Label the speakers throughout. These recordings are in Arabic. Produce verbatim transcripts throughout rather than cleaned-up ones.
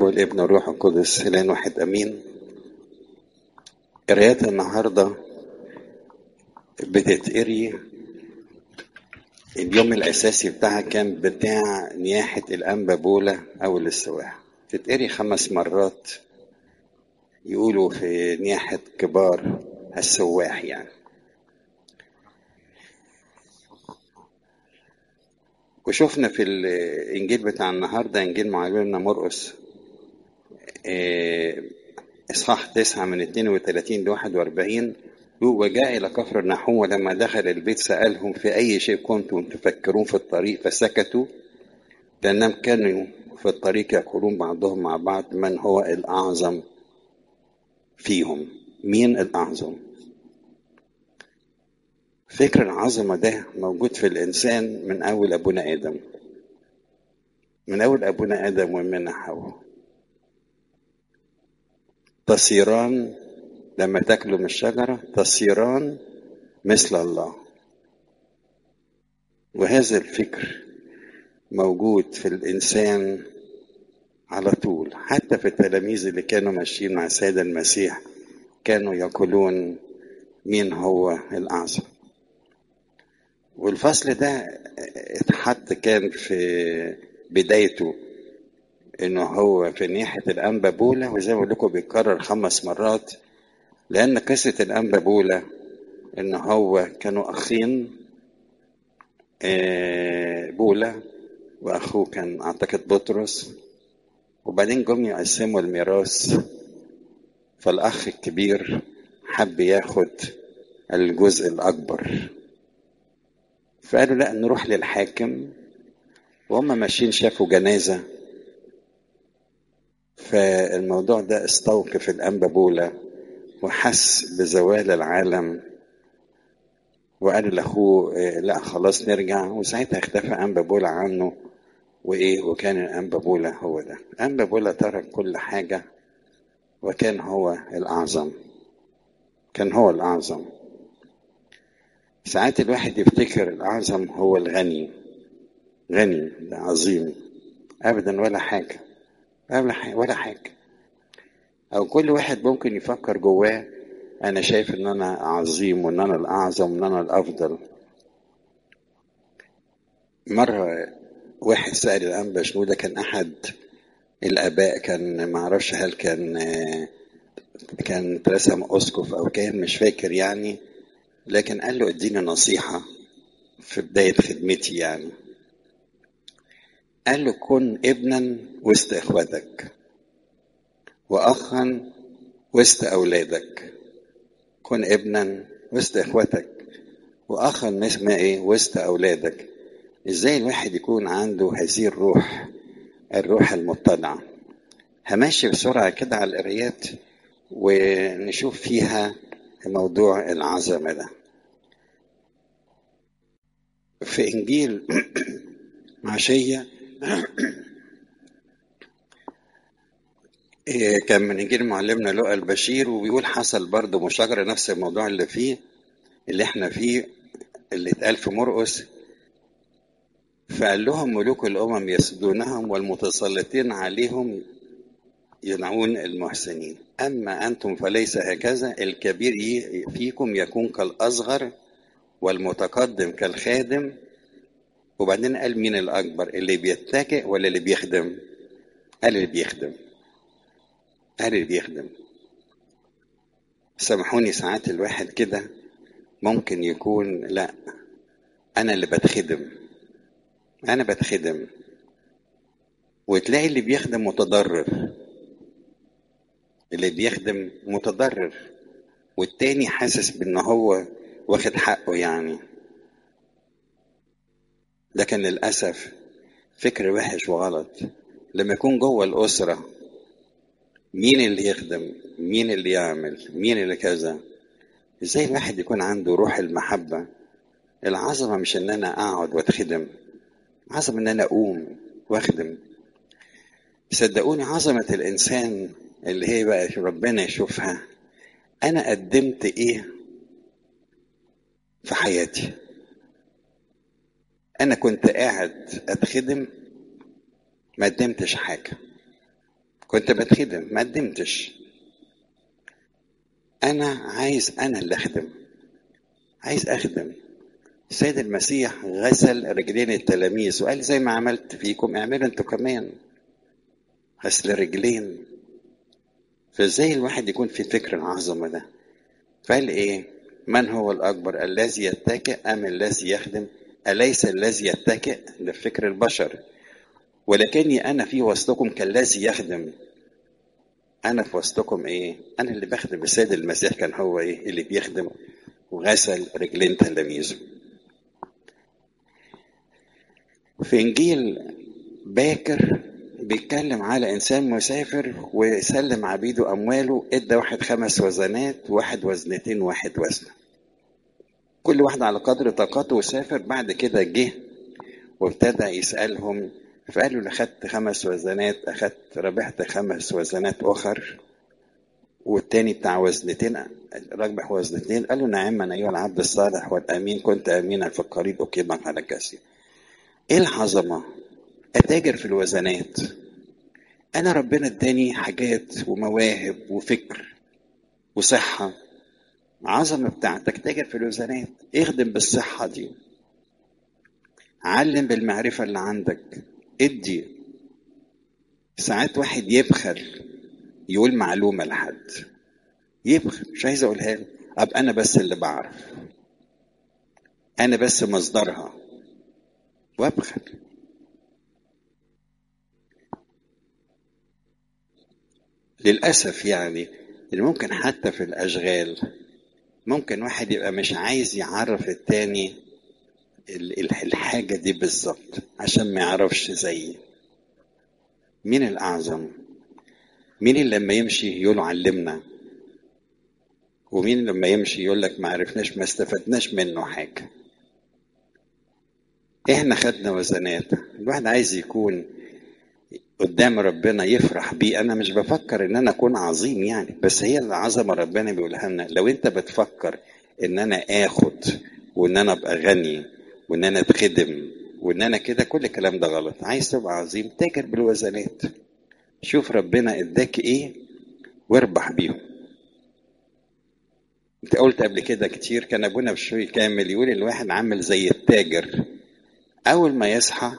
Speaker 1: والابن والروح القدس إله واحد امين. قرايات النهارده بتتقري اليوم الاساسي بتاعها كان بتاع نياحة الانبا بولا او الاستواء. تتقري خمس مرات يقولوا في نياحة كبار السواح يعني. وشفنا في الانجيل بتاع النهارده انجيل معلمنا مرقس إيه اصحاح تسعة من اثنين وثلاثين ل واحد وأربعين. وجاء إلى كفر النحوم ولما دخل البيت سألهم في أي شيء كنتم تفكرون في الطريق فسكتوا لأنهم كانوا في الطريق يقولون بعضهم مع بعض من هو الأعظم فيهم. مين الأعظم؟ فكر العظمة ده موجود في الإنسان من أول أبونا آدم، من أول أبونا آدم ومن حواء. تصيران لما تاكلوا من الشجرة تصيران مثل الله. وهذا الفكر موجود في الإنسان على طول، حتى في التلاميذ اللي كانوا ماشيين مع السيد المسيح كانوا يقولون مين هو الأعظم. والفصل ده اتحط كان في بدايته انه هو في ناحية الأنبا بولا، وزي ما بقول لكم بيتكرر خمس مرات لأن قصة الأنبا بولا إن هو كانوا أخين، بولا وأخوه كان أعتقد بطرس، وبعدين جم يقسموا الميراث. فالأخ الكبير حب ياخد الجزء الأكبر، فقالوا لا نروح للحاكم. وهم ماشيين شافوا جنازة، فالموضوع ده استوقف الأنبا بولا وحس بزوال العالم، وقال لأخوه لا خلاص نرجع. وساعتها اختفى أنبا بولا عنه وإيه، وكان الأنبا بولا هو ده. أنبا بولا ترك كل حاجة وكان هو الأعظم، كان هو الأعظم. ساعات الواحد يفتكر الأعظم هو الغني، غني ده عظيم، أبدا ولا حاجة، ولا حاجة. أو كل واحد ممكن يفكر جواه أنا شايف إن أنا عظيم وإن أنا الأعظم وإن أنا الأفضل. مرة واحد سأل الأنبا شنودة، كان أحد الآباء، كان معرفش هل كان كان ترسم أسقف أو كان مش فاكر يعني، لكن قال له اديني نصيحة في بداية خدمتي يعني. قال له كن ابنا وسط اخواتك واخا وسط اولادك. كن ابنا وسط اخواتك واخا اسمه ايه وسط اولادك. ازاي الواحد يكون عنده هذه الروح، الروح المطلعة؟ همشي بسرعة كده على القرايات ونشوف فيها موضوع العظمة ده. في انجيل عشية كان من انجيل معلمنا لوقا البشير، وبيقول حصل برضه مشاجرة نفس الموضوع اللي فيه اللي احنا فيه اللي اتقال في مرقس. فقال لهم ملوك الامم يسدونهم والمتسلطين عليهم يدعون المحسنين، اما انتم فليس هكذا، الكبير فيكم يكون كالاصغر والمتقدم كالخادم. وبعدين قال مين الاكبر، اللي بيتكئ ولا اللي بيخدم؟ قال اللي بيخدم، قال اللي بيخدم. سامحوني ساعات الواحد كده ممكن يكون لا انا اللي بتخدم، انا بتخدم، وتلاقي اللي بيخدم متضرر، اللي بيخدم متضرر والتاني حاسس بان هو واخد حقه يعني. لكن للأسف فكر وحش وغلط. لما يكون جوه الأسرة مين اللي يخدم، مين اللي يعمل، مين اللي كذا، ازاي الواحد يكون عنده روح المحبة؟ العظمة مش ان انا اقعد واتخدم، عظمة ان انا اقوم واخدم. صدقوني عظمة الانسان اللي هي بقى ربنا يشوفها انا قدمت ايه في حياتي. انا كنت قاعد اتخدم ما قدمتش حاجة، كنت بتخدم ما قدمتش. انا عايز انا اللي اخدم، عايز اخدم. السيد المسيح غسل رجلين التلاميذ وقال زي ما عملت فيكم اعملوا انتوا كمان. غسل رجلين. فازاي الواحد يكون في فكر العظمه ده؟ فقال ايه؟ من هو الاكبر، الذي يتكئ ام الذي يخدم؟ اليس الذي يتكئ لفكر البشر، ولكني انا في وسطكم كالذي يخدم. انا في وسطكم ايه؟ انا اللي بخدم. السيد المسيح كان هو ايه اللي بيخدم وغسل رجلين تلاميذه. في انجيل باكر بيتكلم على انسان مسافر وسلم عبيده امواله، ادى واحد خمس وزنات، واحد وزنتين، واحد وزنه، كل واحد على قدر طاقته، وسافر. بعد كده جه وابتدى يسالهم، فقالوا له اخدت خمس وزنات، اخدت ربحت خمس وزنات اخر، والتاني بتاع وزنتين ربح وزنتين. قالوا نعم ايها العبد الصالح والامين، كنت امينا في القليل اقيمك على الكثير. ايه العظمه؟ اتاجر في الوزنات. انا ربنا اداني حاجات ومواهب وفكر وصحه. عظمه بتاعتك تاجر في الوزنات، اخدم بالصحه دي، علم بالمعرفه اللي عندك، ادي. ساعات واحد يبخل يقول معلومه لحد، يبخل مش عايز اقولها له، ابقى انا بس اللي بعرف، انا بس مصدرها، وابخل. للاسف يعني اللي ممكن حتى في الاشغال ممكن واحد يبقى مش عايز يعرف التاني الحاجة دي بالظبط عشان ما يعرفش زيي. مين الأعظم؟ مين اللي لما يمشي يقول علمنا؟ ومين لما يمشي يقول لك ما عرفناش، ما استفدناش منه حاجة؟ احنا خدنا وزنات. الواحد عايز يكون قدام ربنا يفرح بيه. انا مش بفكر ان انا اكون عظيم يعني، بس هي العظمة ربنا بيقولها لنا. لو انت بتفكر ان انا اخد وان انا ابقى غني وان انا اتخدم وان انا كده، كل الكلام ده غلط. عايز تبقى عظيم تاجر بالوزنات، شوف ربنا اداك ايه واربح بيهم. انت قلت قبل كده كتير، كان ابونا بشوي كامل يقول الواحد عامل زي التاجر، اول ما يصحى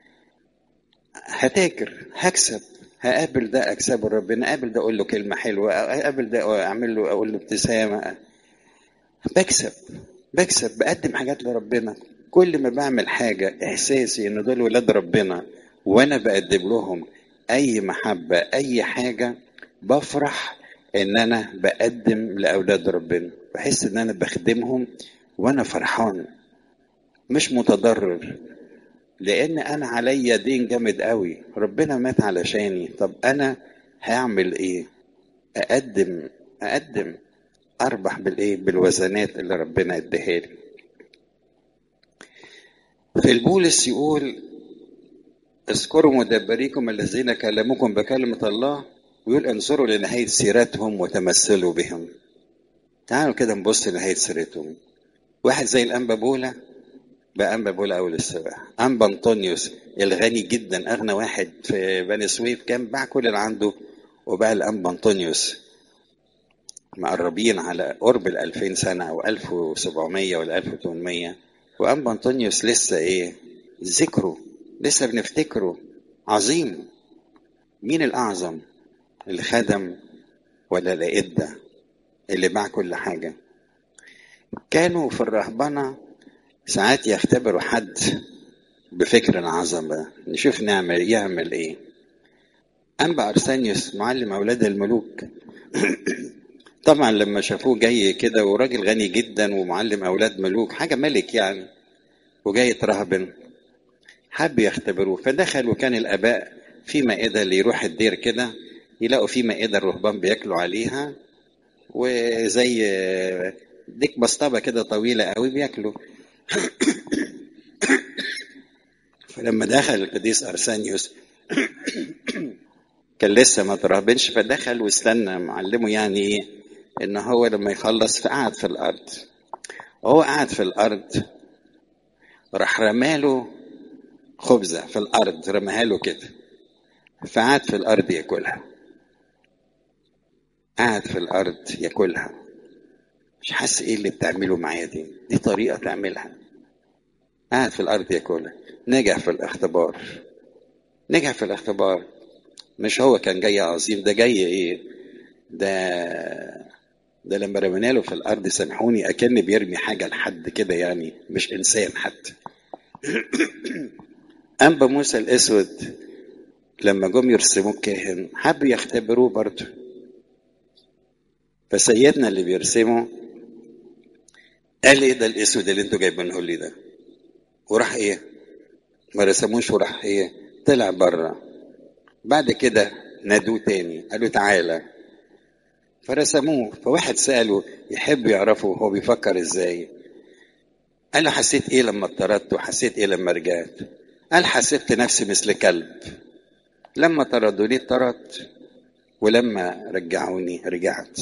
Speaker 1: هتاجر، هكسب، هقابل ده اكسبه ربنا، اقابل ده اقول له كلمه حلوه، اقابل ده اعمل له اقول له ابتسامه، بكسب بكسب بقدم حاجات لربنا. كل ما بعمل حاجه احساسي ان دول ولاد ربنا وانا بقدم لهم اي محبه اي حاجه، بفرح ان انا بقدم لاولاد ربنا، بحس ان انا بخدمهم وانا فرحان مش متضرر، لان انا عليا دين جامد قوي، ربنا مات علشاني. طب انا هعمل ايه؟ اقدم اقدم اربح بالايه؟ بالوزنات اللي ربنا اداها لي. في البولس يقول اذكروا مدبريكم الذين كلموكم بكلمة الله، ويقول انظروا لنهاية سيرتهم وتمثلوا بهم. تعالوا كده نبص لنهاية سيرتهم. واحد زي الأنبا بولا بقى أنبا بولا أول السباح. أنبا أنطونيوس الغني جدا، أغنى واحد في بني سويف، كان باع كل اللي عنده وبقى الأنبا أنطونيوس. مقربين على قرب الألفين سنة أو ألف وسبعمية ولا ألف وثمانمية، وأنبا أنطونيوس لسه إيه؟ ذكره لسه بنفتكره، عظيم. مين الأعظم؟ اللي خدم ولا اللي إدى؟ اللي باع كل حاجة. كانوا في الرهبنة ساعات يختبروا حد بفكر العظمة، نشوف نعمل يعمل إيه. أنبا أرسانيوس معلم أولاد الملوك طبعا لما شافوه جاي كده وراجل غني جدا ومعلم أولاد ملوك، حاجة ملك يعني، وجاي يترهبن، حب يختبروه. فدخل وكان الآباء في مائدة اللي يروح الدير كده يلاقوا في مائدة الرهبان بياكلوا عليها، وزي ديك بسطبة كده طويلة قوي بياكلوا. فلما دخل القديس أرسانيوس كان لسه ما ترهبنش، فدخل واستنى معلمه يعني ايه ان هو لما يخلص، فقعد في الارض. وهو قاعد في الارض راح رماله خبزة في الارض، رماها له كده، فقعد في الارض ياكلها. قاعد في الارض ياكلها، مش حاسس ايه اللي بتعمله معايا دي دي طريقه تعملها. قاعد في الارض ياكلها. نجح في الاختبار، نجح في الاختبار. مش هو كان جاي عظيم، ده جاي ايه ده ده لما رمينا له في الارض سامحوني اكن بيرمي حاجه لحد كده، يعني مش انسان حتى. انبا موسى الاسود لما جم يرسموه كاهن حبوا يختبروه برضه، فسيدنا اللي بيرسمه قال ايه ده الاسود اللي انتوا جايبينه لي ده، وراح ايه ما رسموش، وراح ايه طلع بره. بعد كده نادوه تاني قالوا تعالى، فرسموه. فواحد سأله يحب يعرفه هو بيفكر ازاي، قال له حسيت ايه لما اتطردت وحسيت ايه لما رجعت؟ قال حسبت نفسي مثل كلب، لما طردوني اتطردت ولما رجعوني رجعت.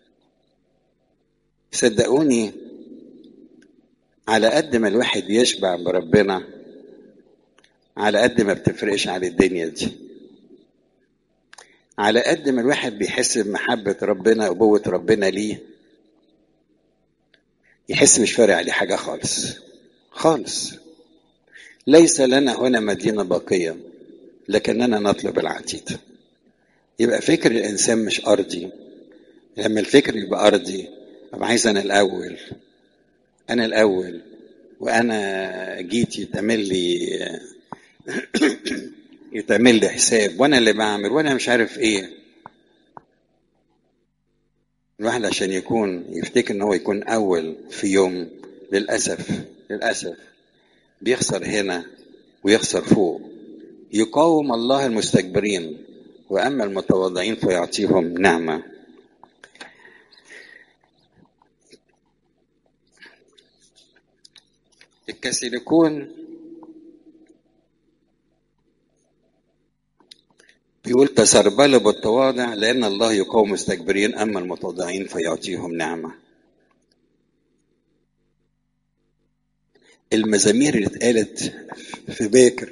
Speaker 1: صدقوني على قد ما الواحد يشبع بربنا على قد ما بتفرقش عن الدنيا دي، على قد ما الواحد بيحس بمحبة ربنا وقوة ربنا ليه يحس مش فارق عليه حاجة خالص خالص. ليس لنا هنا مدينة باقية لكننا نطلب العتيد. يبقى فكر الإنسان مش أرضي. لما الفكر يبقى أرضي أبقى عايز أنا الأول، أنا الأول، وأنا جيت يتعمل لي يتعمل لي حساب، وأنا اللي بعمل وأنا مش عارف إيه. الواحد عشان يكون يفتكر إن هو يكون أول في يوم، للأسف للأسف بيخسر هنا ويخسر فوق. يقاوم الله المستكبرين وأما المتواضعين فيعطيهم نعمة. الكاثوليكون بيقول تسربلوا بالتواضع لأن الله يقاوم المستكبرين أما المتواضعين فيعطيهم نعمة. المزامير اللي اتقالت في باكر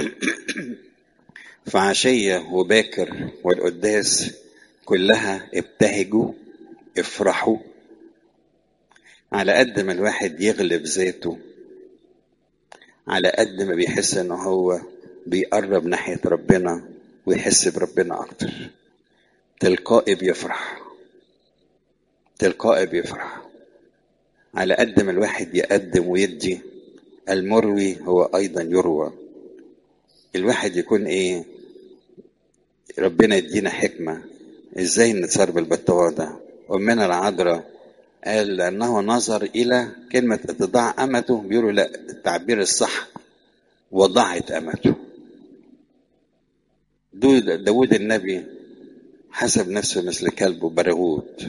Speaker 1: في عشية وباكر والقداس كلها ابتهجوا افرحوا. على قد ما الواحد يغلب ذاته على قد ما بيحس ان هو بيقرب ناحية ربنا ويحس بربنا اكتر. تلقائي بيفرح، تلقائي بيفرح. على قد ما الواحد يقدم ويدي المروي هو ايضا يروى. الواحد يكون ايه ربنا يدينا حكمة ازاي نتسربل بالتواضع. أمنا العذراء قال لأنه نظر إلى كلمة اتضاع أمته، بيقولوا لا التعبير الصح وضعت أمته. داود النبي حسب نفسه مثل كلب وبرغوت.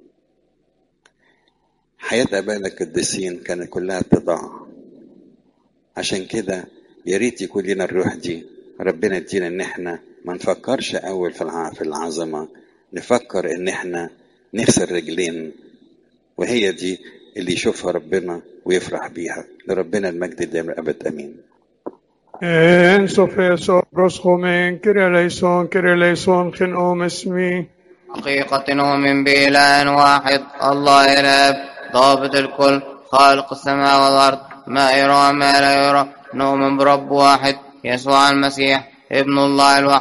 Speaker 1: حياة أبانا القديسين كانت كلها اتضاع. عشان كده يا ريت يكون لنا الروح دي. ربنا يدينا ان احنا ما نفكرش اول في العظمه، نفكر ان احنا نغسل رجلين، وهي دي اللي يشوفها ربنا ويفرح بيها. لربنا المجد دائما ابد امين.
Speaker 2: En sofeso proschomen kireleison kireleison خنقوم اسمي.
Speaker 3: حقيقة نؤمن بإله واحد الله إله ضابط الكل خالق السماء والأرض ما يرى ما لا يرى. نؤمن برب واحد يسوع المسيح ابن الله الواحد